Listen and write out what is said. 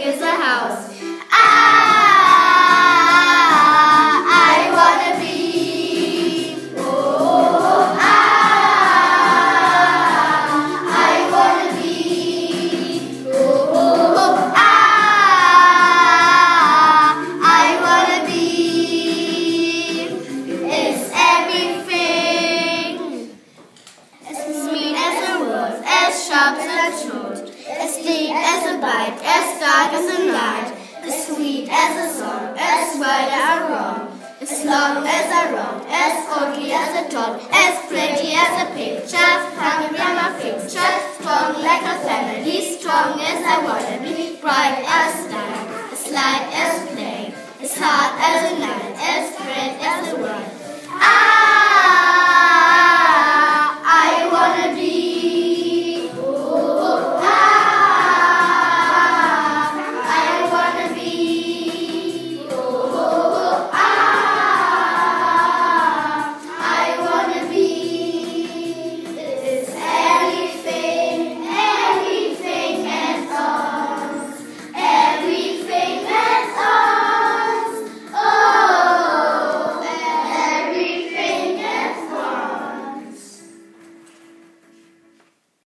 is a house. I wanna be. Oh, I wanna be. Oh, I wanna be. It's everything. As sweet as a rose, as sharp as a throat, as deep as a bite, as dark as a night, as sweet as a song, as wide as a roam, as long as a round, as ugly as a doll, as pretty as a picture, hungry on my picture, strong like a family, strong as I want.